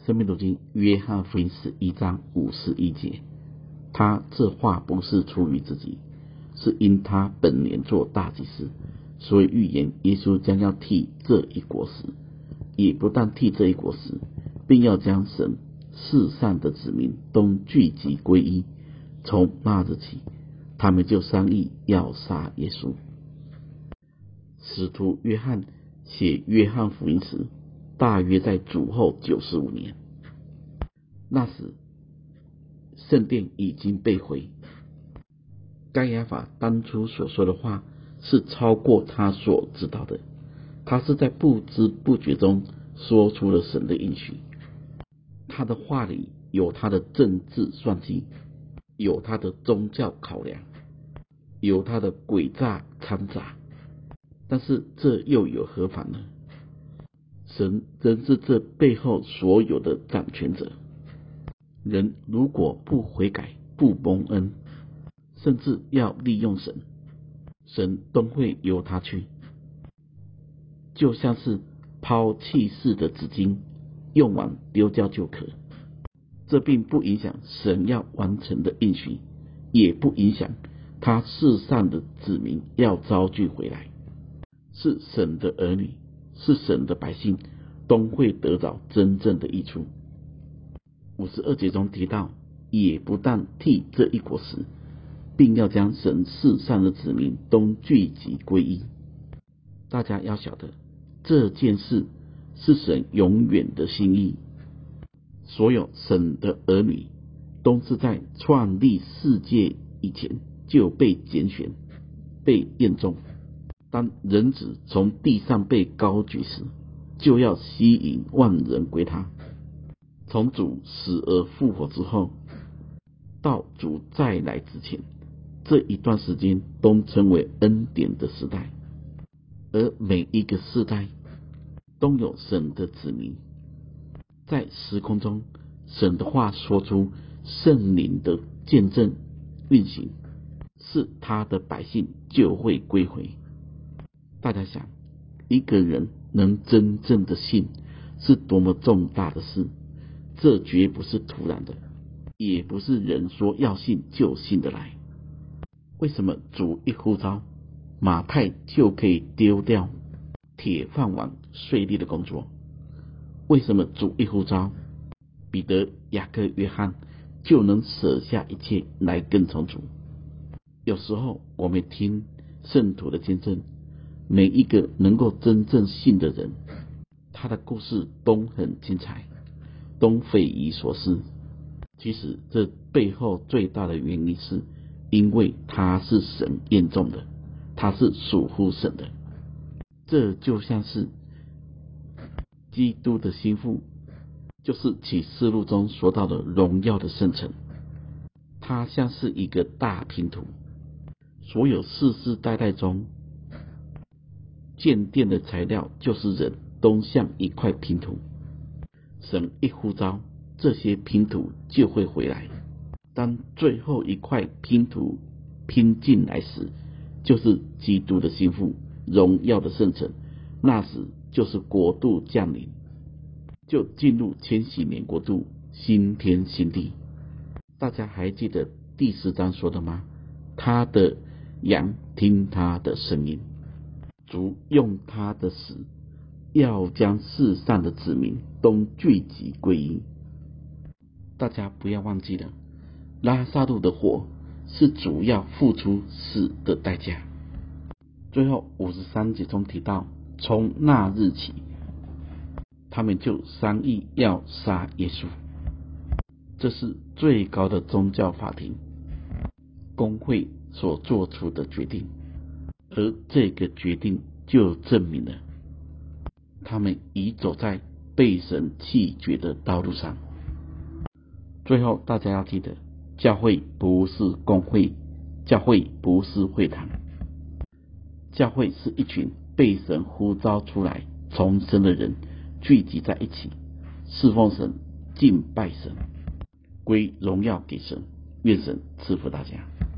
生命读经约翰福音11章51节，他这话不是出于自己，是因他本年做大祭司，所以预言耶稣将要替这一国死，也不但替这一国死，并要将神世上的子民都聚集归一。从那日起，他们就商议要杀耶稣。使徒约翰写约翰福音时，大约在主后95年。那时圣殿已经被毁，该亚法当初所说的话是超过他所知道的，他是在不知不觉中说出了神的应许。他的话里有他的政治算计，有他的宗教考量，有他的诡诈掺杂，但是这又有何妨呢？神仍是这背后所有的掌权者。人如果不悔改、不蒙恩，甚至要利用神，神都会由他去，就像是抛弃式的纸巾，用完丢掉就可。这并不影响神要完成的应许，也不影响他世上的子民要招聚回来。是神的儿女，是神的百姓，都会得到真正的益处。52节中提到，也不但替这一国死，并要将神世上的子民都聚集归一。大家要晓得，这件事是神永远的心意。所有神的儿女都是在创立世界以前就被拣选、被验中。当人子从地上被高举时，就要吸引万人归他。从主死而复活之后，到主再来之前，这一段时间都称为恩典的时代。而每一个世代都有神的子民，在时空中，神的话说出圣灵的见证运行，是他的百姓就会归回。大家想，一个人能真正的信是多么重大的事，这绝不是突然的，也不是人说要信就信得来。为什么主一呼召，马太就可以丢掉铁饭碗税吏的工作？为什么主一呼召，彼得、雅各、约翰就能舍下一切来跟从主？有时候我们听圣徒的见证，每一个能够真正信的人，他的故事都很精彩，都匪夷所思。其实这背后最大的原因是因为他是神验中的，他是属乎神的。这就像是基督的心腹，就是启示录中说到的荣耀的圣城，它像是一个大拼图，所有世世代代中建殿的材料就是人，都像一块拼图。神一呼召，这些拼图就会回来。当最后一块拼图拼进来时，就是基督的心腹，荣耀的圣城。那时就是国度降临，就进入千禧年国度，新天新地。大家还记得第4章说的吗？他的羊听他的声音。主用他的死，要将世上的子民都聚集归一。大家不要忘记了，拉撒路的活是主要付出死的代价。最后53节中提到，从那日起，他们就商议要杀耶稣。这是最高的宗教法庭公会所做出的决定，而这个决定就证明了他们已走在被神弃绝的道路上。最后大家要记得，教会不是公会，教会不是会堂，教会是一群被神呼召出来重生的人聚集在一起，侍奉神，敬拜神，归荣耀给神。愿神赐福大家。